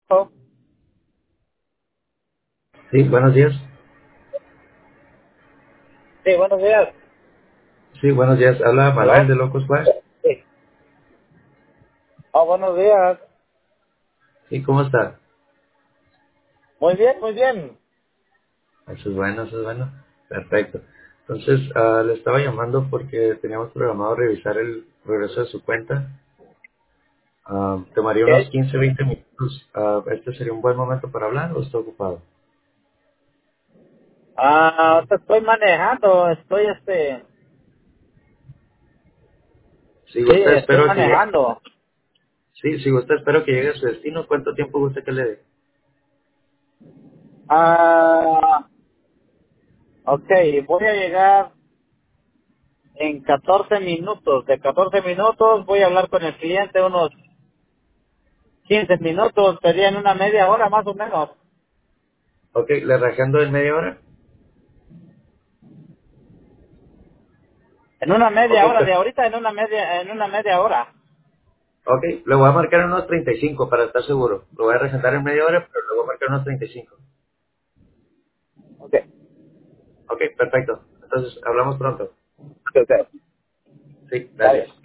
Oh, Sí, buenos días. sí, buenos días. Sí, buenos días. Habla Manuel ¿Aló? de Locos Flash. Sí. Oh, buenos días. Sí, ¿cómo está? Muy bien, muy bien. Eso es bueno, eso es bueno. Perfecto. Entonces, le estaba llamando porque teníamos programado revisar el progreso de su cuenta. Tomaría unos ¿Qué? 15, 20 minutos. ¿Este sería un buen momento para hablar o está ocupado? Ahorita estoy manejando, Si sí, gusta, estoy espero que llegue. manejando. Sí, si gusta, espero que llegue a su destino. ¿Cuánto tiempo gusta que le dé? Ah, ok, voy a llegar en 14 minutos. De 14 minutos voy a hablar con el cliente unos 15 minutos, sería en una media hora más o menos. Ok, le reagendo en media hora. En una Ok, media hora, de ahorita en una media hora. ok, le voy a marcar unos 35 para estar seguro. Lo voy a resentar en media hora, pero le voy a marcar unos 35. Ok, Ok, perfecto. Entonces, hablamos pronto. ok, ok. Sí, Está gracias. bien.